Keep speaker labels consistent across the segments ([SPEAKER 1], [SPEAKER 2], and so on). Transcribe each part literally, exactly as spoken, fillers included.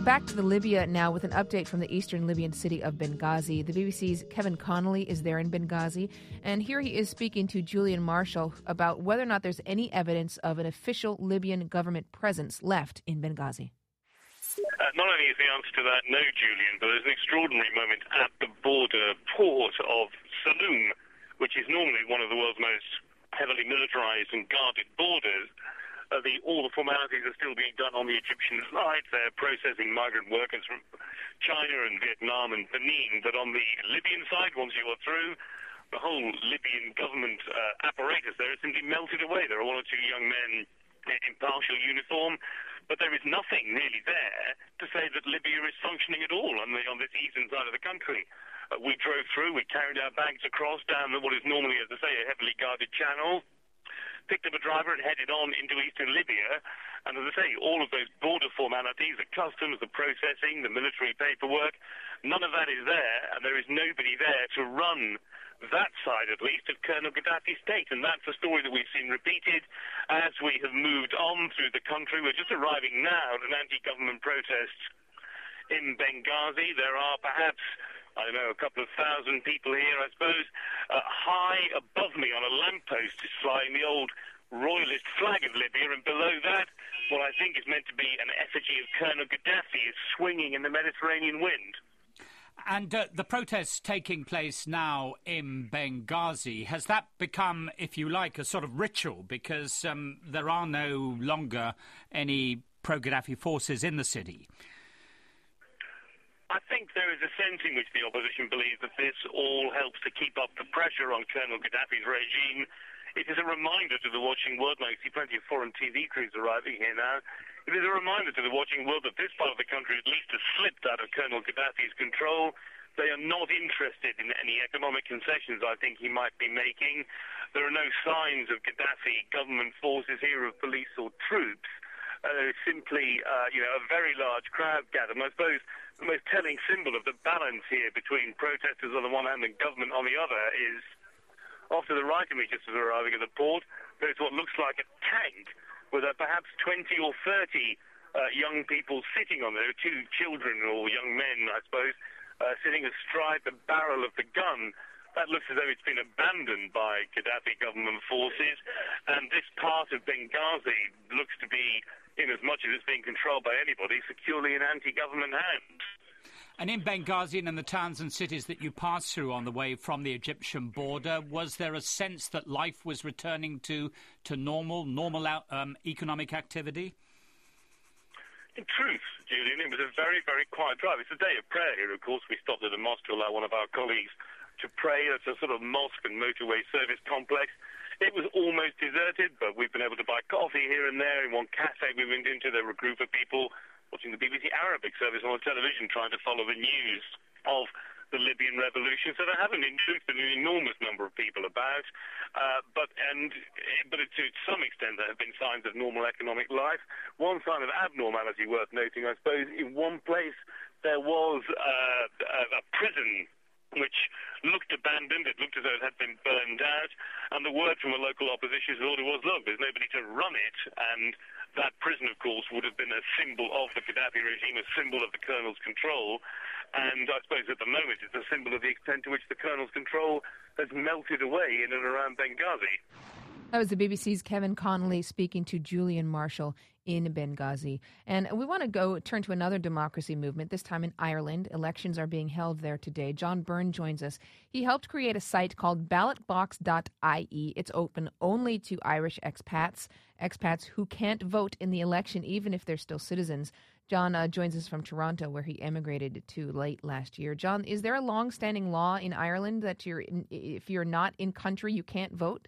[SPEAKER 1] Back to the Libya now with an update from the eastern Libyan city of Benghazi. The B B C's Kevin Connolly is there in Benghazi, and here he is speaking to Julian Marshall about whether or not there's any evidence of an official Libyan government presence left in Benghazi.
[SPEAKER 2] Uh, not only is the answer to that no, Julian, but there's an extraordinary moment at the border port of Saloum, which is normally one of the world's most heavily militarized and guarded borders. Uh, the, all the formalities are still being done on the Egyptian side. They're processing migrant workers from China and Vietnam and Benin. But on the Libyan side, once you are through, the whole Libyan government uh, apparatus there is simply melted away. There are one or two young men in partial uniform, but there is nothing really there to say that Libya is functioning at all on, the, on this eastern side of the country. Uh, we drove through, we carried our bags across down what is normally, as I say, a heavily guarded channel, picked up a driver and headed on into eastern Libya. And as I say, all of those border formalities, the customs, the processing, the military paperwork, none of that is there, and there is nobody there to run that side, at least, of Colonel Gaddafi's state. And that's a story that we've seen repeated as we have moved on through the country. We're just arriving now at an anti-government protest in Benghazi. There are perhaps, I don't know, a couple of thousand people here, I suppose. Uh, high above me on a lamppost is flying the old royalist flag of Libya, and below that, what I think is meant to be an effigy of Colonel Gaddafi is swinging in the Mediterranean wind.
[SPEAKER 3] And uh, the protests taking place now in Benghazi, has that become, if you like, a sort of ritual? Because um, there are no longer any pro-Gaddafi forces in the city.
[SPEAKER 2] I think there is a sense in which the opposition believes that this all helps to keep up the pressure on Colonel Gaddafi's regime. It is a reminder to the watching world, and I see plenty of foreign T V crews arriving here now. It is a reminder to the watching world that this part of the country at least has slipped out of Colonel Gaddafi's control. They are not interested in any economic concessions I think he might be making. There are no signs of Gaddafi government forces here, of police or troops. Uh, there is simply, uh, you know, a very large crowd gathered. And I suppose the most telling symbol of the balance here between protesters on the one hand and government on the other is, off to the right of me, just as we're arriving at the port, there's what looks like a tank with uh, perhaps twenty or thirty uh, young people sitting on there, two children or young men, I suppose, uh, sitting astride the barrel of the gun. That looks as though it's been abandoned by Gaddafi government forces, and this part of Benghazi looks to be, in as much as it's being controlled by anybody, securely in anti-government hands.
[SPEAKER 3] And in Benghazi and in the towns and cities that you passed through on the way from the Egyptian border, was there a sense that life was returning to, to normal, normal um, economic activity?
[SPEAKER 2] In truth, Julian, it was a very, very quiet drive. It's a day of prayer here, of course. We stopped at a mosque to allow one of our colleagues to pray. It's a sort of mosque and motorway service complex. It was almost deserted, but we've been able to buy coffee here and there. In one cafe we went into, there were a group of people watching the B B C Arabic service on the television, trying to follow the news of the Libyan revolution. So there haven't, in truth, been an enormous number of people about. Uh, but and but to some extent there have been signs of normal economic life. One sign of abnormality worth noting, I suppose, in one place there was uh, a, a prison which looked abandoned. It looked as though it had been burned out. And the word from a local opposition order was, look, there's nobody to run it. And that prison, of course, would have been a symbol of the Gaddafi regime, a symbol of the colonel's control. And I suppose at the moment it's a symbol of the extent to which the colonel's control has melted away in and around Benghazi.
[SPEAKER 1] That was the B B C's Kevin Connolly speaking to Julian Marshall in Benghazi. And we want to go turn to another democracy movement, this time in Ireland. Elections are being held there today. John Byrne joins us. He helped create a site called ballot box dot I E. It's open only to Irish expats, expats who can't vote in the election, even if they're still citizens. John uh, joins us from Toronto, where he emigrated to late last year. John, is there a long-standing law in Ireland that you're in, if you're not in country, you can't vote?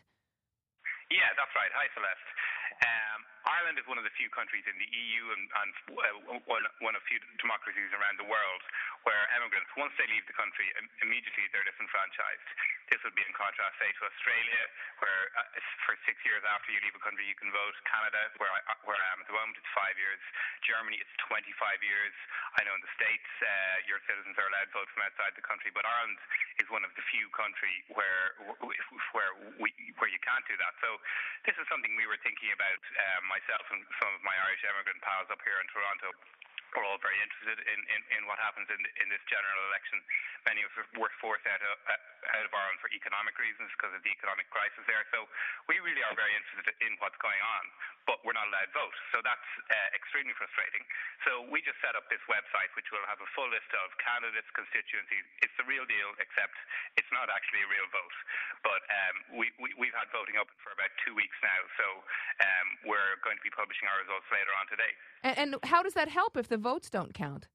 [SPEAKER 4] Yeah, that's right. Hi, Celeste. Um, Ireland is one of the few countries in the E U and, and uh, one, one of few democracies around the world where immigrants, once they leave the country, im- immediately they're disenfranchised. This would be in contrast, say, to Australia, where uh, for six years after you leave a country you can vote. Canada, where I, where I am at the moment, it's five years. Germany, it's twenty-five years. I know in the States, uh, your citizens are allowed to vote from outside the country, but Ireland is one of the few countries where where we, where you can't do that. So this is something we were thinking about, um, myself and some of my Irish immigrant pals up here in Toronto. we're all very interested in, in, in what happens in, in this general election. Many of us were forced out of, out of Ireland for economic reasons because of the economic crisis there. So we really are very interested in what's going on, but we're not allowed to vote. So that's uh, extremely frustrating. So we just set up this website, which will have a full list of candidates, constituencies. It's the real deal, except it's not actually a real vote. But um, we, we, we've had voting open for about two weeks now, so um, we're going to be publishing our results later on today.
[SPEAKER 1] And, and how does that help if the votes don't count?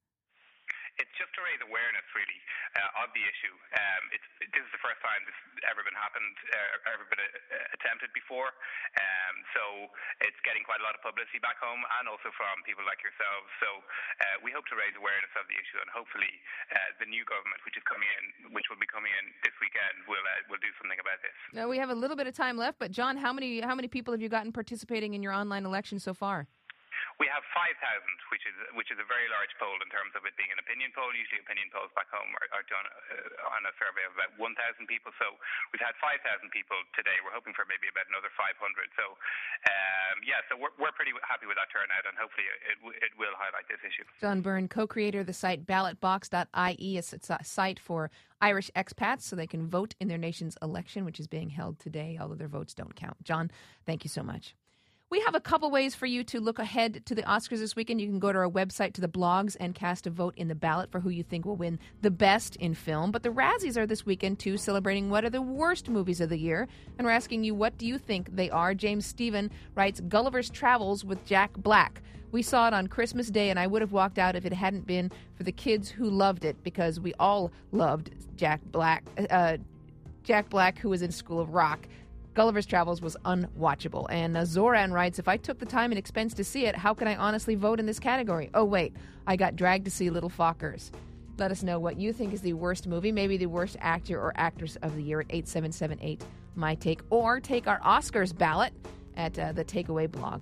[SPEAKER 4] It's just to raise awareness, really, uh, of the issue. Um, it's, this is the first time this has ever been happened, uh, ever been uh, attempted before. Um, so it's getting quite a lot of publicity back home, and also from people like yourselves. So uh, we hope to raise awareness of the issue, and hopefully uh, the new government, which is coming in, which will be coming in this weekend, will uh, will do something about this.
[SPEAKER 1] Now, we have a little bit of time left, but John, how many how many people have you gotten participating in your online election so far?
[SPEAKER 4] We have five thousand, which is which is a very large poll in terms of it being an opinion poll. Usually opinion polls back home are, are done uh, on a survey of about one thousand people. So we've had five thousand people today. We're hoping for maybe about another five hundred. So, um, yeah, so we're, we're pretty happy with that turnout, and hopefully it, it will highlight this issue.
[SPEAKER 1] John Byrne, co-creator of the site ballot box dot I E. It's a site for Irish expats so they can vote in their nation's election, which is being held today, although their votes don't count. John, thank you so much. We have a couple ways for you to look ahead to the Oscars this weekend. You can go to our website, to the blogs, and cast a vote in the ballot for who you think will win the best in film. But the Razzies are this weekend, too, celebrating what are the worst movies of the year. And we're asking you, what do you think they are? James Stephen writes Gulliver's Travels with Jack Black. We saw it on Christmas Day, and I would have walked out if it hadn't been for the kids who loved it, because we all loved Jack Black, uh, Jack Black, who was in School of Rock. Gulliver's Travels was unwatchable. And uh, Zoran writes, if I took the time and expense to see it, how can I honestly vote in this category? Oh, wait, I got dragged to see Little Fockers. Let us know what you think is the worst movie, maybe the worst actor or actress of the year at eight seven seven eight, my take, or take our Oscars ballot at uh, the Takeaway blog.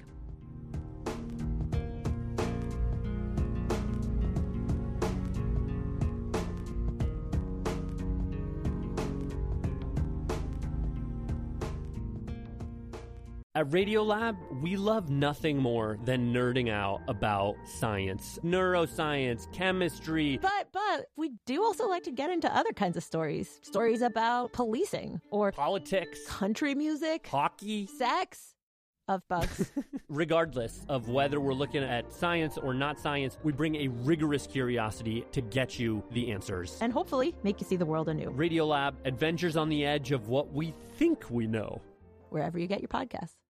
[SPEAKER 5] At Radiolab, we love nothing more than nerding out about science, neuroscience, chemistry.
[SPEAKER 6] But, but, we do also like to get into other kinds of stories. Stories about policing, or
[SPEAKER 5] politics,
[SPEAKER 6] country music,
[SPEAKER 5] hockey,
[SPEAKER 6] sex, of bugs.
[SPEAKER 5] Regardless of whether we're looking at science or not science, we bring a rigorous curiosity to get you the answers.
[SPEAKER 6] And hopefully make you see the world anew.
[SPEAKER 5] Radiolab, adventures on the edge of what we think we know.
[SPEAKER 6] Wherever you get your podcasts.